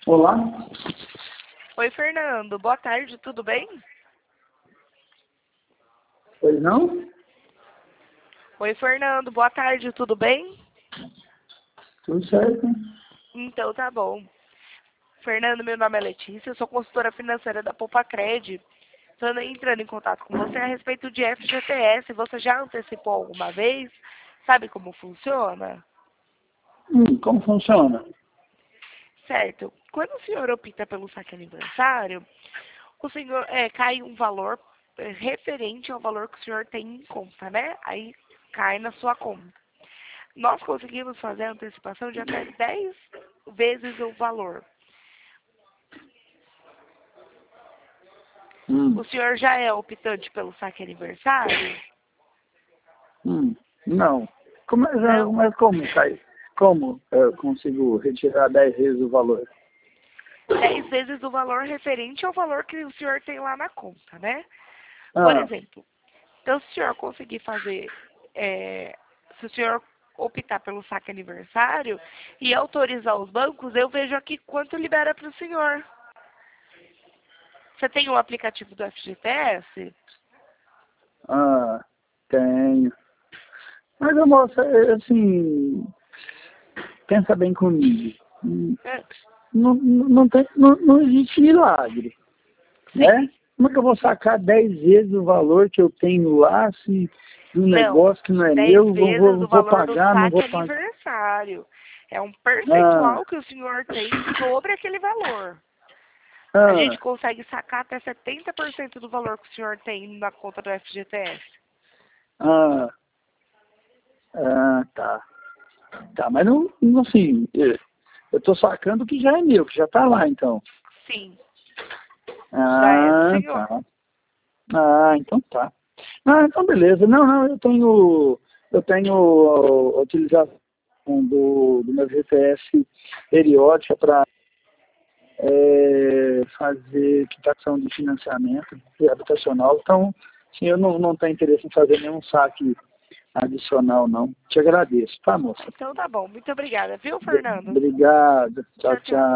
Olá? Oi, Fernando. Boa tarde, tudo bem? Pois não? Oi, Fernando. Boa tarde, tudo bem? Tudo certo? Então tá bom. Fernando, meu nome é Letícia, eu sou consultora financeira da Poupacred. Estou entrando em contato com você a respeito de FGTS. Você já antecipou alguma vez? Sabe como funciona? Como funciona? Certo. Quando o senhor opta pelo saque aniversário, o senhor cai um valor referente ao valor que o senhor tem em conta, né? Aí cai na sua conta. Nós conseguimos fazer a antecipação de até 10 vezes o valor. Hum, O senhor já é optante pelo saque aniversário? não. Não. Mas como cai? Como eu consigo retirar 10 vezes o valor? 10 vezes o valor referente ao valor que o senhor tem lá na conta, né? Por Ah, exemplo, então se o senhor conseguir fazer, se o senhor optar pelo saque aniversário e autorizar os bancos, eu vejo aqui quanto libera para o senhor. Você tem o aplicativo do FGTS? tenho. Mas, moça, assim, pensa bem comigo. É, Não existe milagre, né? sim. Como é que eu vou sacar 10 vezes o valor que eu tenho lá, se um Não, negócio que não é 10 meu, vezes o vou valor do pagar, não saque vou pagar? aniversário. É um Ah, percentual que o senhor tem sobre aquele valor. A gente ah, consegue sacar até 70% do valor que o senhor tem na conta do FGTS. ah, tá. Tá, mas não assim, eu tô sacando o que já é meu, que já tá lá, então. Sim, já é do Ah, senhor. tá. Ah, então tá. Ah, então beleza. Não, eu tenho a utilização do meu GPS periódica para fazer quitação de financiamento habitacional. Então, sim, eu não tenho interesse em fazer nenhum saque adicional, não. Te agradeço, tá, moça? Então tá bom. Muito obrigada, viu, Fernando? Obrigado. Tchau, Tchau, tchau. tchau.